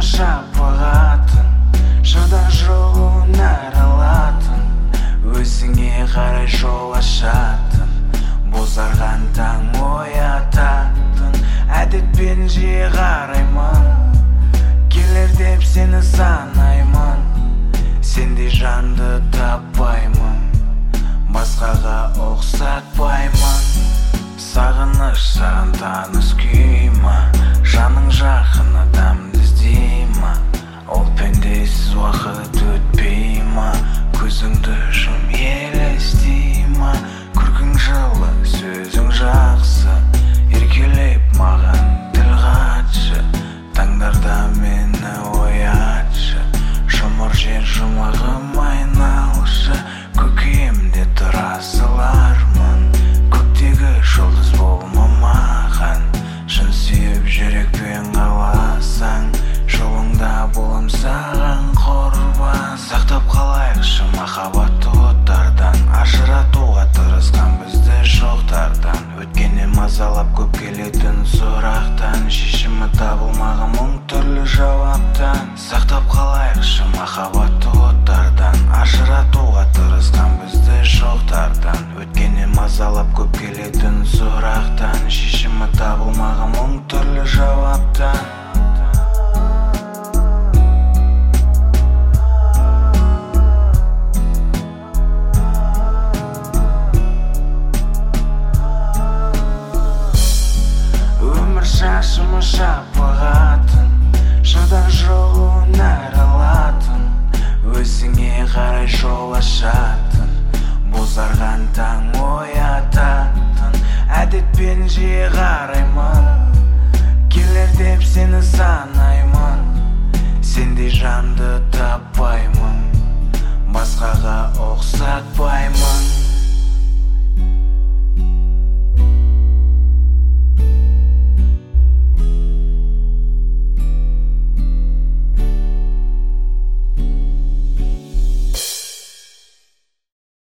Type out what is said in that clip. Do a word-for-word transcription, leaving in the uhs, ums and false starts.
шапағатын, жырдан жолын аралатын, өзіңе қарай жол ашатын, бозарған таң оятатын. Әдетпен жиі қараймын, келер деп сені санаймын, сендей жанды таппаймын, басқаға ұқсатпаймын. Сағыныш саған таныс күй ма, жаның жақын адамды іздей ма, ол пендесіз уақыт өтпей ма, көзіңді жұм елестей ма, күлкің жылы сөзің жақсы, еркелеп маған тіл қатшы, таңдарда мені оятшы, жұмыр жер жұмағым айналшы, көкейімде тұрасылармын, көктегі жұлдыз болма маған, шын сүйіп жүрекпен қаласаң, жолыңда болам саған құрбан. Сақтап қалайықшы махаббатты оттардан, ажыратуға тырысқан бізді жоқтардан, өткеннен мазалап көп келетін сұрақтан, шешімі табылмаған мың түрлі жауаптан. Сақтап қалайықшы махаббатты оттардан, ажыратуға тырысқан бізді жоқтардан, өткеннен мазалап көп келетін сұрақтан, шешімі табылмаған мың түрлі жауаптан. Өмір шашымы шапағатын, жырдан жолын аралатын, өзіңе қарай жол ашатын, бозарған таң оятатын. Әдетпен жиі қараймын, келер деп сені санаймын,